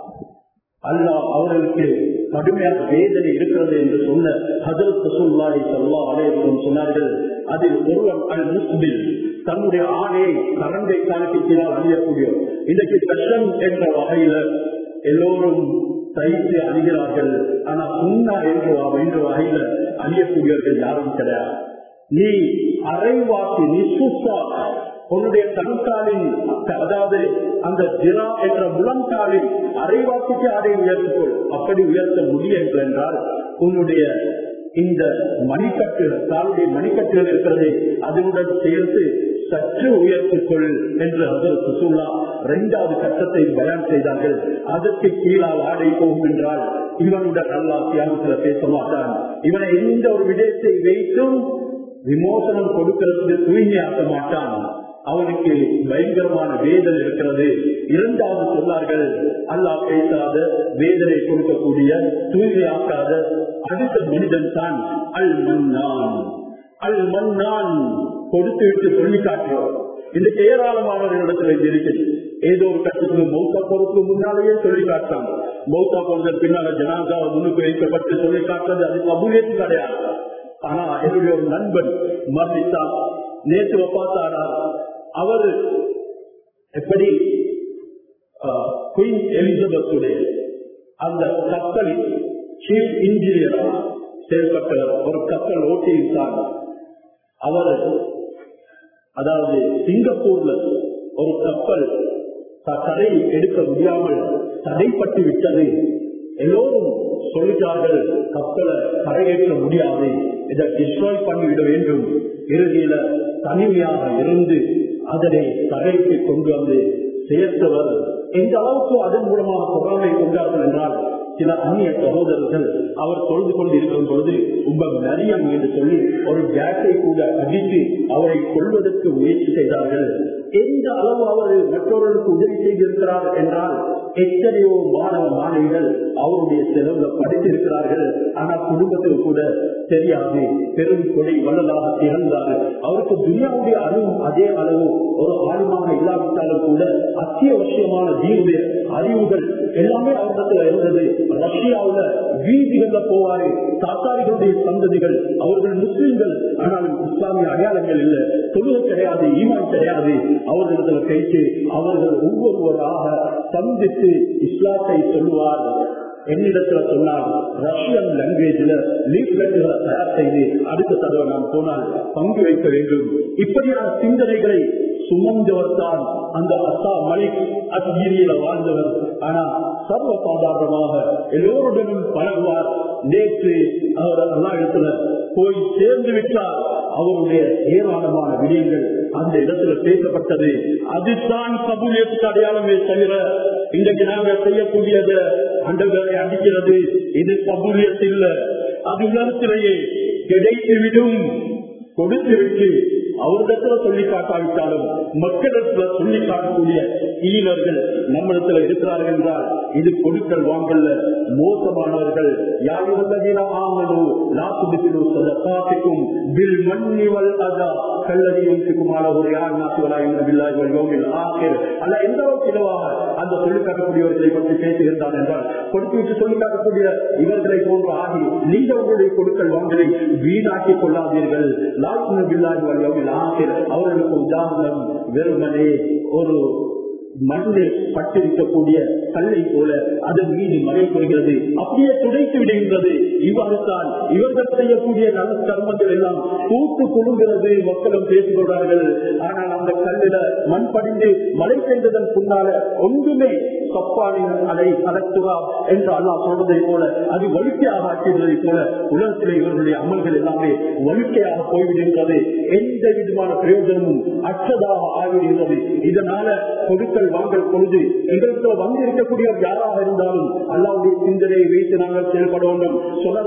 அல்லாஹ் அவர்களுக்கு கடுமையான வேதனை இருக்கிறது என்று சொன்ன ஹஜ்ரத் ரசூலுல்லாஹி ஸல்லல்லாஹு அலைஹி வஸல்லம் சொன்னார்கள், அதில் ஒருவன் அல் முஸ்பில், தன்னுடைய ஆணையை கரண்டை காலத்தினால் அணியக்கூடிய, இன்றைக்கு கஷ்டம் என்ற வகையில எல்லோரும் தைத்து அணிகிறார்கள். ஆனா சுன்னா என்ற வகையில அணியக்கூடியவர்கள் யாரும் கிடையாது. நீ அரைவாசி, நீ சுத்தா உன்னுடைய கண்காலின், அதாவது அந்த ஜிரா என்ற முழங்காலின் அரைவாசிக்கு அதை உயர்த்துக்கொள். அப்படி உயர்த்த முடியும் என்றால் உன்னுடைய இந்த மணிக்கட்டுகள், காலுடைய மணிக்கட்டுகள் இருக்கிறது, அதனுடன் சேர்த்து சற்று உயர்த்திக்கொள் என்று ஹஜ்ரத் ரசூலுல்லாஹ் 2வது கட்டத்தை பயான் செய்தார்கள். அதற்கு கீழால் ஆடை போகும் என்றால் இவனுடன் அல்லாஹ் கியாமத்துல பேச மாட்டான். இவனை எந்த ஒரு விடயத்தை வைத்தும் விமோசனம் கொடுக்கிறது தூய்மையாக்க மாட்டான். அவனுக்கு பயங்கரமான வேதனை இருக்கிறது. 2வது சொன்னார்கள், அல்லாஹ் பேசாத, வேதனை கொடுக்கக்கூடிய, தூய்மையாக்காத அடுத்த மனிதன் தான் அல் மன்னான். அல் மன்னான் கொடுத்து விட்டு சொல்லி காட்டுவோம். இந்த ஏராளமானவர்களிடத்தில் இருக்கிறது. ஏதோ ஒரு கட்டத்துக்கு மௌத்தா போறதுக்கு முன்னாலேயே சொல்லி காட்டாங்க. மௌத்தா போனதற்கு பின்னால ஜனாதா முன்னுக்கு வைக்கப்பட்டு சொல்லி காட்டுறது அது கபூலியத்து கிடையாது. ஆனா என்னுடைய ஒரு நண்பன் மரணித்தான், நேற்று வஃபாத்தாரா. அவர் எப்படி குயின் எலிசபெத்துடைய அந்த கப்பலில் சீஃப் இன்ஜினியரா செயல்பட்டவர், ஒரு கப்பல் ஓட்டியிருந்தார். அவர் அதாவது சிங்கப்பூர்ல ஒரு கப்பல் தடை எடுக்க முடியாமல் தடைப்பட்டு விட்டது. எல்லோரும் சொல்லிட்டார்கள் கப்பலை கரையேற்ற முடியாது, இதை டிஸ்ட்ராய் பண்ணிவிட வேண்டும். இறுதியில தனிமையாக இருந்து அதனை தடைக்கு கொண்டு வந்து சேர்த்தவர். எந்த அளவுக்கு அதன் மூலமாக பொறாமை கொண்டார்கள் என்றால், சில அந்நிய சகோதரர்கள் அவர் தொழுது கொண்டு இருக்கும் பொழுது மரியம் என்று சொல்லி ஒரு கேட்டை கூட அடித்து அவரை கொள்வதற்கு முயற்சி செய்தார்கள். எந்த அளவு அவர் மற்றவர்களுக்கு உதவி செய்திருக்கிறார் என்றால், எத்தனையோ மாணவ மாணவிகள் அவருடைய செலவுல படித்திருக்கிறார்கள். ஆனால் குடும்பத்தில் கூட தெரியாது. பெரும் கொடை வல்லதாக திகழ்ந்தார்கள். அவருக்கு துனியாவுடைய அறிவும் அதே அளவு ஒரு ஆளுமாக இல்லாவிட்டாலும் கூட அத்தியாவசியமான தீனுடைய அறிவுகள் எல்லாமே அவரிடத்துல இருந்தது. ரஷ்யாவுல வீதிகள்ல போவாரு. தாத்தாரிகளுடைய சந்ததிகள், அவர்கள் முஸ்லிம்கள், ஆனால் இஸ்லாமிய அடையாளங்கள் இல்லை, தொழுகை கிடையாது, ஈமான் கிடையாது. அவர்களிடத்துல பேச்சு அவர்கள் ஒவ்வொருவராக சந்தித்து இஸ்லாத்தை சொல்லுவார். என்னிடத்துல சொன்னால் ரஷ்யன் லாங்குவேஜ்ல லீஃப்லெட்டுகளை தயார் செய்து அடுத்த தடவை நாம் போனால் பங்கு வைக்க வேண்டும். இப்படியான சிந்தனைகளை சுமந்தவர் தான் அந்த அசா மலிக் அஸ்ஜீரியில வாழ்ந்தவர். ஆனா சர்வ சாதாரணமாக எல்லோருடனும் பழகுவார். நேற்று அவர் எல்லா இடத்துல போய் சேர்ந்து விட்டார். அவருடைய ஏராளமான விடயங்கள் அந்த இடத்துல பேசப்பட்டது. அதுதான் கபூலியத்துக்கு அடையாளமே தவிர இன்றைக்கு நாங்கள் செய்யக்கூடியது அண்டர்களை அடிக்கிறது, இது கபூலியத் இல்லை. அது உலகத்திலேயே கிடைத்துவிடும். கொடுத்துவிட்டு அவரிடத்துல சொல்லி காட்டாவிட்டாலும் மக்களிடத்துல சொல்லி காட்டக்கூடிய ஈனர்கள் நம்மிடத்துல இருக்கிறார்கள் என்றால் இது கொடுக்கல் வாங்கல்ல மோசமானவர்கள். யாருடைய ஆமனு லாத்துபித்திலு சதகாத்திக்கும் பில் மன்னிவல் அதா கல்லறியுமால ஒரு யார் நாசுவலாயில் ஆசிரியர் அல்ல எந்த அளவுக்கு இலவாக அந்த சொல்லி காட்டக்கூடியவர்களை பற்றி பேசுகின்றார் என்றால், கொடுத்து விட்டு சொல்லி காட்டக்கூடிய இவர்களை போன்று ஆகி நீங்கள் உங்களுடைய கொடுக்கல் வாங்கலை வீணாக்கிக் கொள்ளாதீர்கள். அவர்களுக்கு உதாரணம் வெறுமனே ஒரு மண்ணில் பட்டிருக்கக்கூடிய கல்லை போல அதன் மீது மழை பொறுகிறது, அப்படியே துடைத்து விடுகின்றது. இவ்வாறு தான் இவர்கள் செய்யக்கூடிய நல்ல கர்மங்கள் எல்லாம் கூட்டு குழுங்கிறது. மக்களும் பேசிக்கொள்றார்கள். ஆனால் அந்த கல்லில மண் படிந்து மழை பெய்ததன் பின்னால ஒன்றுமே கப்பாலின் அதை கலத்துவா என்று அல்லாஹ் சொல்வதை போல அது வலிக்கையாக ஆக்கியதை போல உலகத்திலே இவர்களுடைய அமல்கள் எல்லாமே வலிக்கையாக போய்விடுகின்றது. எந்த விதமான பிரயோஜனமும் அற்றதாக ஆகிவிடுகிறது. இதனால கொடுக்கல் வாங்கல் பொழுது எங்களுக்கு வந்து இருக்கக்கூடியவர் யாராக இருந்தாலும் அல்லாஹ்வுடைய சிந்தனையை வைத்து நாங்கள் செயல்பட வேண்டும்.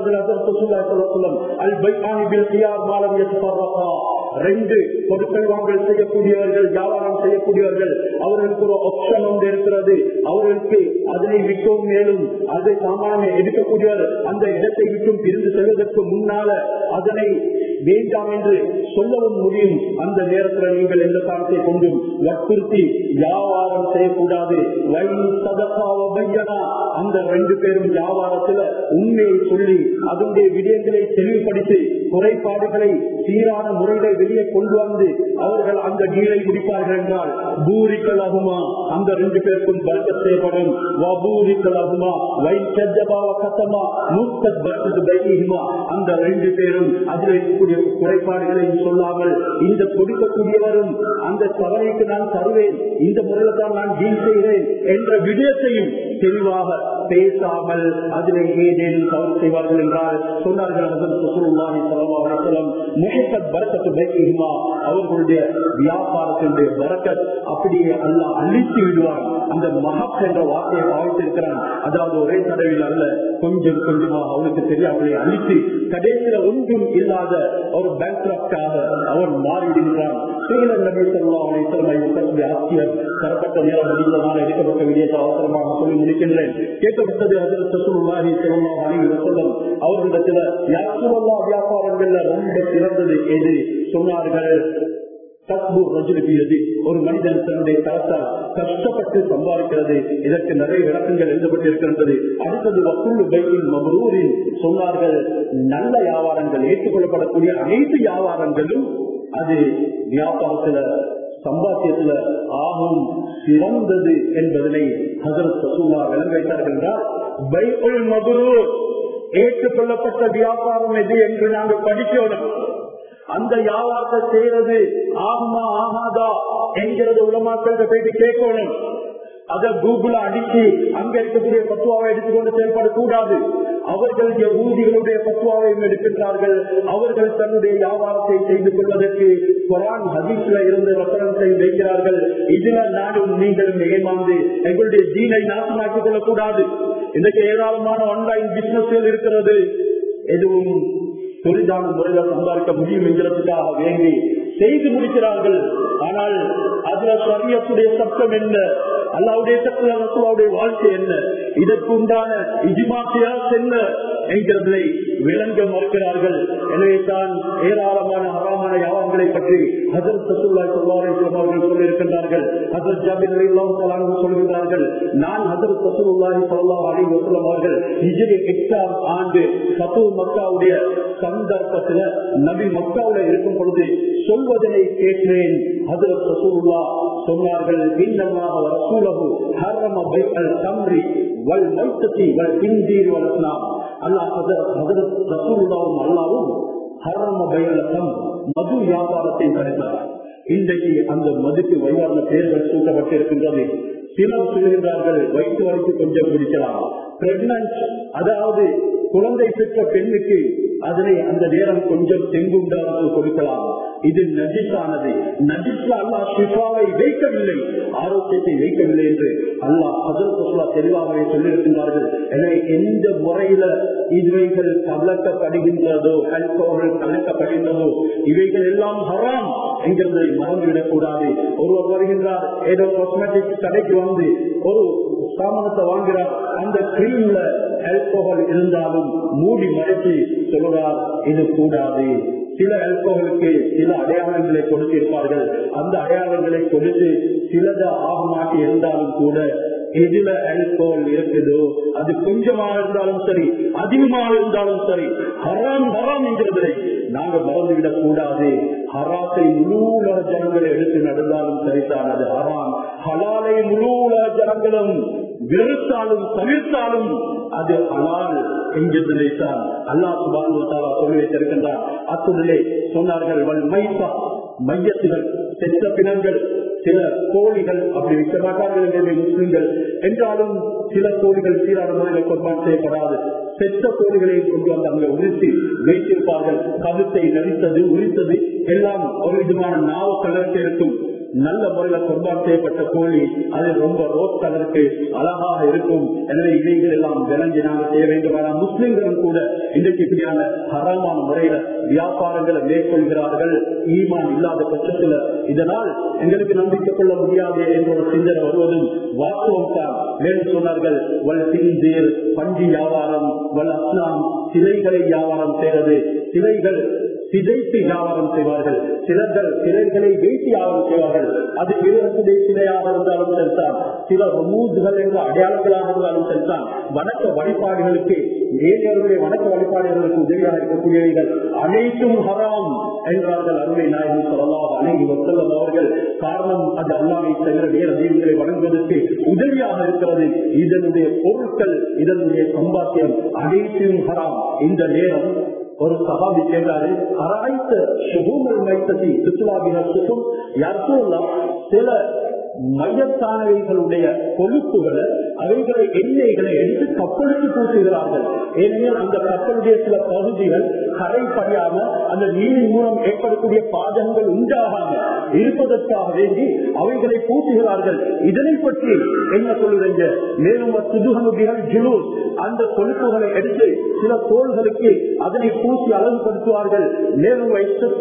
ரெண்டு கொடுக்கல் வாங்கல் செய்யக்கூடியவர்கள், வியாபாரம் செய்யக்கூடியவர்கள், அவர்களுக்கு ஒரு ஆப்ஷன் ஒன்று இருக்கிறது. அவர்களுக்கு அதனை விட்டும் மேலும் அதை சாமானிய எடுக்கக்கூடியவர் அந்த இடத்தை விட்டும் பிரிந்து செல்வதற்கு முன்னால அதனை வேண்டாம் என்று சொல்லவும் முடியும். அந்த நேரத்தில் நீங்கள் எந்த காலத்தை கொண்டும் வற்புறுத்தி வியாபாரம் செய்யக்கூடாது. அந்த ரெண்டு பேரும் வியாபாரத்தில் உண்மையை சொல்லி அதனுடைய விடயங்களை தெளிவுபடுத்தி குறைபாடுகளை சீரான முறைகளை வெளியே கொண்டு வந்து அவர்கள் அந்த டீலை முடிப்பார்கள் என்றால் பூரிக்கலாகுமா அந்த ரெண்டு பேருக்கும் பர்க்கத் செய்யப்படும். அந்த ரெண்டு பேரும் அதில் இருக்கக்கூடிய குறைபாடுகளை சொல்லாமல் இந்த கொடுக்கக்கூடியவரும் அந்த தவறைக்கு நான் தருவேன், இந்த முறையில் தான் நான் டீல் செய்கிறேன் என்ற விடயத்தையும் தெளிவாக பேசாமல் அதிலே ஏதேனும் தவறு செய்வார்கள் என்றால் சொன்னார்கள் அவர்களுடைய வியாபாரத்தினுடைய பரக்கத் அப்படியே அல்லாஹ் அழித்து விடுவார். அந்த மஹப் என்ற வார்த்தையை பாவித்திருக்கிறான். அதாவது ஒரே தடவையில் அல்ல, கொஞ்சம் கொஞ்சமாக அவனுக்கு தெரியாமலே அழித்து கடைசியில ஒன்றும் இல்லாத ஒரு பேங்க்ராப்டாக அவன் மாறிவிடுகிறான். ஆசிரியர் தரப்பட்ட நேரம் முடிந்ததான எடுக்கப்பட்ட விடயத்தை அவசரமாக சொல்லி முடிக்கின்றேன். கேட்டு கேட்கப்பட்டது. ஹஜ்ரத் ரசூலுல்லாஹி ஸல்லல்லாஹு அலைஹி வஸல்லம் அவர்களிடத்துல யா ரசூலல்லாஹ் வியாபாரங்கள்ல ரொம்ப சிறந்தது எது சொன்னார்கள். ஒரு மனிதன் தன்னுடைய தரத்தால் கஷ்டப்பட்டு சம்பாதிக்கிறது. இதற்கு நிறைய விளக்கங்கள் எழுதப்பட்டிருக்கின்றது. அடுத்தது வசூல் பைக்கின் மபரூரின் சொன்னார்கள். நல்ல வியாபாரங்கள், ஏற்றுக்கொள்ளப்படக்கூடிய அனைத்து வியாபாரங்களும் அது வியாபாரத்துல சம்பாத்தியத்துல ஆகும் சிறந்தது என்பதனை ஹஜ்ரத் ரசூலுல்லாஹ் விளங்க வைத்தார்கள் என்றால், பைக்குல் மபரூர் ஏற்றுக்கொள்ளப்பட்ட வியாபாரம் எது என்று நாங்கள் படிக்கணும். அந்த வியாபாரத்தை செய்யறது ஆகுமா ஆகாதா என்கிறது உலமாக்கள் போயிட்டு கேட்கணும். அதை கூகுள அடிச்சு அங்க இருக்கக்கூடிய பத்துவாவை எடுத்துக்கொண்டு செயல்படக்கூடாது. அவர்கள் ஊதிகளுடைய பத்துவாவையும் எடுக்கின்றார்கள். அவர்கள் தன்னுடைய வியாபாரத்தை செய்து கொள்வதற்கு குர்ஆன் ஹதீஸ்ல இருந்து ரெஃபரன்ஸை வைக்கிறார்கள். இதுல நானும் நீங்களும் ஏமாந்து எங்களுடைய தீனை நாசமாக்கிக் கொள்ளக்கூடாது. இன்றைக்கு ஏராளமான ஆன்லைன் பிசினஸ்கள் இருக்கிறது. எதுவும் தொழிலான முறையில் சம்பாதிக்க முடியும் என்கிறதுக்காக வேண்டி செய்து முடிக்கிறார்கள். ஆனால் அதுல ஷரியத்துடைய சட்டம் என்ன, அல்லாஹ்வுடைய சட்டம், ரசூலுல்லாஹ்வுடைய வாழ்க்கை என்ன, இதற்கு உண்டான இஜ்மா கியாஸ் என்ன என்கிறதை விளங்க மறுக்கிறார்கள். எனவே தான் ஏராளமான ஹராமான வியாபாரங்களை பற்றி ஹஜ்ரத் ரசூலுல்லாஹி ஸல்லல்லாஹு அலைஹி வஸல்லம் அவர்கள் சொல்லியிருக்கின்றார்கள். ஹஜ்ரத் ஜாபிர் ரலியல்லாஹு தஆலா அன்ஹு சொல்கிறார்கள், நான் ஹஜ்ரத் ரசூலுல்லாஹி ஸல்லல்லாஹு அலைஹி வஸல்லம் அவர்கள் ஹிஜ்ரி 8ஆம் ஆண்டு ஃபத்ஹு மக்காவுடைய சந்தர்ப்பத்தில் நபி மக்காவுல இருக்கும் பொழுது சொல்வதனை கேட்டேன். ஹஜ்ரத் ரசூலுல்லாஹ் சொன்னார்கள், இன்னல்லாஹ வ ரசூலுஹு ஹர்ரம பைஅல் தம்ரி வல் மைத்ததி வல் கின்தீர் வல் அஸ்னாம். அல்லாஹ் ஹஜ்ரத் ரசூலுல்லாஹும் அல்லாஹ்வும் ஹர்ரம பைஅல் தம் மது வியாபாரத்தை தடுத்தார். இன்றைக்கு அந்த மதுக்கு வைவான பெயர்கள் சூட்டப்பட்டிருக்கின்றது. சிலர் சொல்கின்றார்கள், வயிற்று வரைக்கு கொஞ்சம் குடிக்கலாம். பிரெக்னன்ட், அதாவது குழந்தை பெற்ற பெண்ணுக்கு அதனை அந்த நேரம் கொஞ்சம் தெங்குண்டாக கொடுக்கலாம். இது நஜிஸானது. நஜிஸ்ல அல்லாஹ் ஷிஃபாவை வைக்கவில்லை, ஆரோக்கியத்தை வைக்கவில்லை என்று அல்லாஹ் ஹஜ்ரத் ரசூலுல்லாஹ் தெளிவாகவே சொல்லியிருக்கின்றார்கள். எனவே எந்த முறையில இவைகள் கலக்கப்படுகின்றதோ, ஆல்கோஹால் கலக்கப்படுகின்றதோ, இவைகள் எல்லாம் ஹராம் என்கிறதை மறந்துவிடக் கூடாது. ஒருவர் வருகின்றார், ஏதோ காஸ்மெட்டிக்ஸ் கடைக்கு வந்து ஒரு சாமானத்தை வாங்குகிறார். அந்த கிரீம்ல ஆல்கோஹால் இருந்தாலும் மூடி மறைத்து சொல்கிறார், இது கூடாது. சில ஆல்கோஹாலுக்கு சில அடையாளங்களை கொடுத்திருப்பார்கள். அந்த அடையாளங்களை கொடுத்து சிலத ஆகமாட்டி இருந்தாலும் கூட எதுல ஆல்கோஹால் இருக்குதோ அது கொஞ்சமாக இருந்தாலும் சரி, அதிகமாக இருந்தாலும் சரி, ஹராம் ஹராம் என்கிறதை நாங்கள் மறந்துவிடக் கூடாது. ஹராத்தை முழு உலக ஜனங்களை எடுத்து நடந்தாலும் சரிதான், அது ஹராம். ஹலாலை முழு உலக ஜனங்களும் வெறுத்தாலும் தவிர்த்தாலும் அது ஹலால் என்கிறதைத்தான் அல்லாஹ் சுப்ஹானஹு வ தஆலா சொல்லி வைத்திருக்கின்றார். அத்துடனே சொன்னார்கள், வல் மைத்தா, மையத்துகள், செத்த பிணங்கள், சில கோழிகள் அப்படி வைக்க மாட்டார்கள் என்று முஸ்லிம்கள் என்றாலும் சில கோழிகள் சீரான முறையில் குர்பான் செய்யப்படாது. செத்த கோழிகளை கொண்டு வந்து அங்கே உரித்து வைத்திருப்பார்கள். கழுத்தை நடித்தது, உரித்தது எல்லாம் ஒரு விதமான நாவ கலருக்கு இருக்கும். நல்ல முறையில் குர்பான் செய்யப்பட்ட கோழி அது ரொம்ப ரோஸ் கலருக்கு அழகாக இருக்கும். எனவே இவைகள் எல்லாம் விளங்கி நாங்கள் செய்ய வேண்டும். ஆனால் முஸ்லிம்களும் கூட இன்றைக்கு இப்படியான ஹராமான முறையில வியாபாரங்களை மேற்கொள்கிறார்கள். ஈமான் இல்லாத பட்சத்தில் இதனால் எங்களுக்கு நம்பிக்கை கொள்ள முடியாது என்ற ஒரு சிந்தனை வருவதும் வாஸ்தவம் தான். மேலும் சொன்னார்கள், வல் சிந்தீர், பன்றி வியாபாரம், வல் அஸ்லாம், சிலைகளை வியாபாரம் செய்வது. சிலைகள் சிதைத்து வியாபாரம் செய்வார்கள். சிலர்கள் சிலைகளை வைத்து வியாபாரம் செய்வார்கள். அது விருதுடைய சிலையாக இருந்தாலும் சரிதான், சில ரமூதுகள் என்ற அடையாளங்களாக இருந்தாலும் சரிதான். வணக்க வழிபாடுகளுக்கு, ஏழைகளுடைய வணக்க வழிபாடுகளுக்கு உதவியாக இருக்கக்கூடியவைகள் அனைத்தும் ஹராம் என்றார்கள் அருமை நாயகம் ஸல்லல்லாஹு அலைஹி வஸல்லம் அவர்கள். காரணம், அது அல்லாஹ்வை தவிர வேறு தெய்வங்களை வணங்குவதற்கு உதவியாக இருக்கிறது. இதனுடைய பொருட்கள், இதனுடைய சம்பாத்தியம் அனைத்தும் ஹராம். இந்த நேரம் ஒரு சஹாபி கேட்டாரு, அரைத்த சுகூமல் மைத்ததி சுற்றுலாவின சுகம் யாருக்கும் சில மையத்தானவைகளுடைய கொழுப்புகளை, அவைகளை எண்ணெய்களை எடுத்து கப்பலுக்கு பூசுகிறார்கள். ஏனெனில் அந்த கப்பலுடைய சில பகுதிகள் கரை படியாம அந்த நீரின் மூலம் ஏற்படக்கூடிய பாதங்கள் உண்டாகாம இருப்பதற்காக வேண்டி அவைகளை பூசுகிறார்கள். இதனை பற்றி என்ன சொல்லுறீங்க? மேலும் அந்த கொழுப்புகளை எடுத்து சில தோள்களுக்கு அதனை பூசி அழகுபடுத்துவார்கள். மேலும்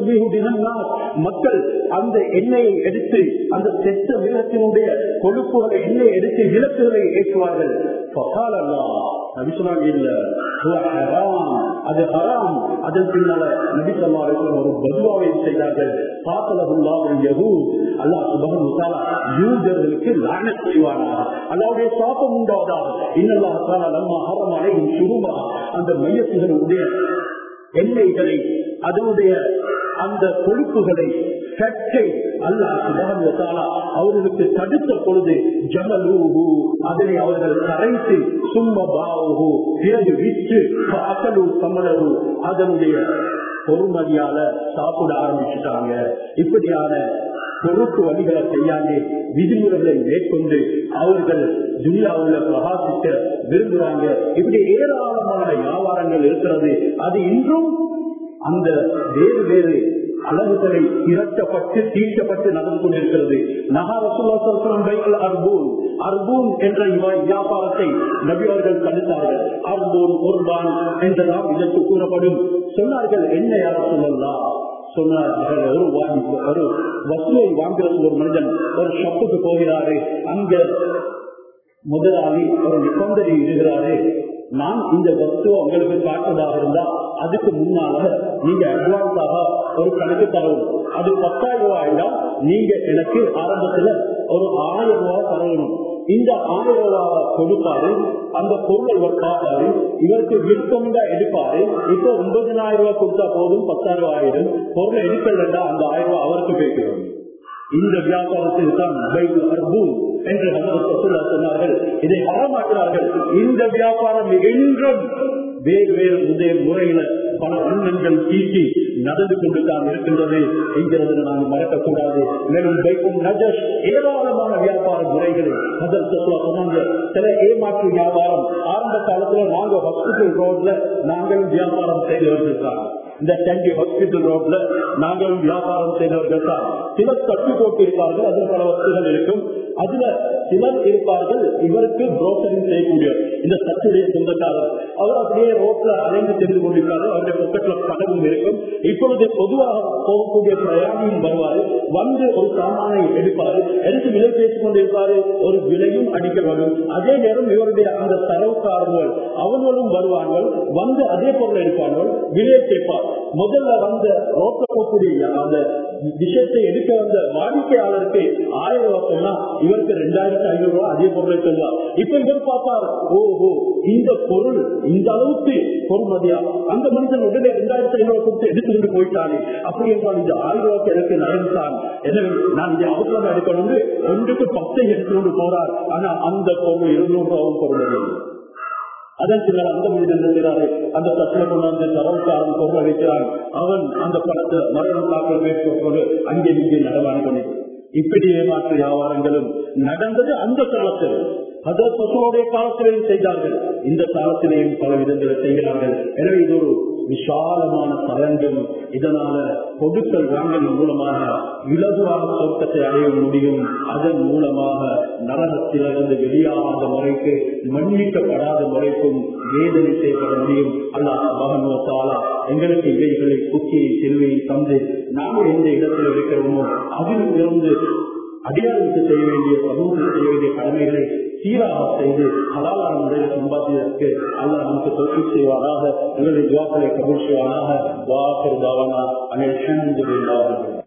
மக்கள் அந்த எண்ணெயை எடுத்து அந்த செத்த விளக்கினுடைய கொழுப்புகளை எண்ணெயை எடுத்து விளக்குகளை ஏற்றுவார்கள். நபி சொன்னாங்க இல்ல அது ஹராம். அதன் பின்னால நபி ஸல்லல்லாஹு அலைஹி வஸல்லம் ஒரு பதுவாவை செய்தார்கள். அல்லாஹ் சுப்ஹானஹு வ தஆலா யூதர்களுக்கு லானத் செய்வானாக, அல்லாஹ்வுடைய சாபம் உண்டாவதாக. இன்னல்லாஹ் தஆலா லம்மா ஹரம அலைஹிம் ஷுருபா, அந்த மையத்துகளுடைய எண்ணெய்களை, அதனுடைய அந்த கொழுப்புகளை, சட்டை அல்லாஹ் சுப்ஹானஹு வ தஆலா அவர்களுக்கு தடுத்த பொழுது ஜமலூஹு, அதனை அவர்கள் கரைத்து, சும்ம பாவுஹு, பிறகு விற்று, அகலு சமலஹு, அதனுடைய பொறுமதியால சாப்பிட ஆரம்பிச்சுட்டாங்க. இப்படியான பொறுப்பு வழிகளை கையாண்டு விதிமுறைகளை மேற்கொண்டு அவர்கள் துனியாவுல பிரகாசிக்க விரும்புறாங்க. இப்படி ஏராளமான வியாபாரங்கள் இருக்கிறது. அது இன்றும் அந்த வேறு வேறு அளவுகளை திரட்டப்பட்டு தீட்டப்பட்டு நடந்து கொண்டிருக்கிறது. அர்பூன் என்ற வியாபாரத்தை நபி அவர்கள் தடுத்தார்கள். அர்பூன் குர்பான் என்றெல்லாம் இதற்கு கூறப்படும். சொன்னார்கள், என்ன யார சொல்லலாம் சொன்னார்கள். ஒரு வசூலை வாங்குறது, ஒரு மனிதன் ஒரு ஷாப்புக்கு போகிறாரு. அங்க முதலாளி ஒரு நிபந்தனை இடுகிறாரு, நான் இந்த வஸ்துவை உங்களுக்கு காட்டுவதாக இருந்தா அதுக்கு முன்னால நீங்க அட்வான்ஸாக ஒரு கணக்கு தரணும். அது 10,000 ரூபாய்னா நீங்க எனக்கு ஆரம்பத்துல ஒரு 1000 ரூபாய் தரணும். இந்த 1000 ரூபாவை கொடுப்பாரு. அந்த பொருளை இவர் பார்ப்பாரு, இவருக்கு விருப்பம் தான் எடுப்பாரு. இப்போ 9,000 ரூபாய் கொடுத்தா போதும், 10,000 ரூபாய் ஆயிடும். பொருளை எடுக்கலண்டா அந்த 1000 ரூபாய் அவருக்கு பேசுகிறோம். இந்த வியாபாரத்தில் தான் என்று சொன்னார்கள். இதை வரமாட்டார்கள். இந்த வியாபாரம் என்றும் வேறு வேறு உதய முறையில பல எண்ணங்கள் தீட்டி நடந்து கொண்டுதான் இருக்கின்றது என்கிறது நாங்கள் மறக்கக்கூடாது. மேலும் பைக்கும் நஜஷ் ஏராளமான வியாபார முறைகளை சொன்னாங்க. சில ஏமாற்று வியாபாரம் ஆரம்ப காலத்துல நாங்க ஹாஸ்பிட்டல் ரோட்ல நாங்கள் வியாபாரம் செய்தவர்கள் தான். இந்த டெங்கி ஹாஸ்பிட்டல் ரோட்ல நாங்கள் வியாபாரம் செய்தவர்கள் தான். சிலர் தட்டு போட்டு இருப்பார்கள், அதில் பல வசதிகள் இருக்கும். அதுல சிலர் இருப்பார்கள் இவருக்கு புரோக்கரிங் செய்யக்கூடியவர், இந்த சத்துடைய சொந்தக்காரர். அவர் அப்படியே ரோட்ல அலைந்து தெரிந்து கொண்டிருப்பாரு. அவருடைய பொக்கெட்ல பணமும் இருக்கும். இப்பொழுது பொதுவாக போகக்கூடிய பிரயாணியும் வருவாரு. வந்து ஒரு சாமானை எடுப்பாரு, எடுத்து விலை பேசிக் கொண்டிருப்பாரு. ஒரு விலையும் அடிக்க வரும். அதே நேரம் இவருடைய அந்த தரவுக்காரர்கள் அவர்களும் வருவார்கள். வந்து அதே பொருளை எடுப்பார்கள், விலையை கேட்பார். முதல்ல வந்த ரோட்ல போகக்கூடிய அந்த விஷயத்தை எடுக்க வந்த வாடிக்கையாளருக்கு 1000 ரூபாய் சொன்னா இவருக்கு 2,500 ரூபாய் அதே பொருளை சொல்லுவார். இப்ப இவர் பார்ப்பார், ஓஹோ இந்த பொருள் இந்த அளவுக்கு பொருள்மதியா, அந்த மனிதன் உடனே 2,500 கொடுத்து எடுத்துக்கிட்டு போயிட்டானே, அப்படி என்றால் இந்த 1000 ரூபாய்க்கு எனக்கு நடந்தான், எனவே நான் இந்த அவசரமா எடுக்கணும். ஒன்றுக்கு 10 எடுத்துக்கொண்டு போறார். ஆனா அந்த பொருள் 200 ரூபாவும் பொருள். அதன் பின்னர் அந்த மனிதன் இருக்கிறாரு, அந்த தட்டில கொண்டாந்து தரவுக்காரன் பொருளை வைக்கிறான். அவன் அந்த பணத்தை மரணம் தாக்கல் பேசுவது அங்கே இங்கே நடவாணி பண்ணி இப்படி ஏமாற்று வியாபாரங்களும் நடந்தது அந்த காலத்தில். அதற்கு காலத்திலேயும் செய்தார்கள், இந்த காலத்திலேயும் பல விதங்களை செய்கிறார்கள். எனவே இது ஒரு விசாலமான தரங்கம். இதனால பொருட்கள் வாங்கல் மூலமாக இலகுவான சொர்க்கத்தை அடைய முடியும். அதன் மூலமாக நரகத்திலிருந்து வெளியாகாத முறைக்கு, மன்னிக்கப்படாத முறைக்கும் வேதனை செய்யப்பட முடியும். அல்லாஹ் சுப்ஹானஹு வ தஆலா எங்களுக்கு இவைகளை குச்சியை செல்வையை தந்து நாங்கள் எந்த இடத்தில் இருக்கிறோமோ அதில் இருந்து அடியாருக்கு செய்ய வேண்டிய, சமூகத்தில் செய்ய வேண்டிய கடமைகளை சீராக செய்து ஹலாலான முறையில் சம்பாதிப்பதற்கு அல்லாஹ் நமக்கு தௌஃபீக் செய்வாராக. எங்களுடைய துஆக்களை கபூல் செய்வாராக. வா ஆகிரு தாவானா அல்ஹம்துலில்லாஹ்.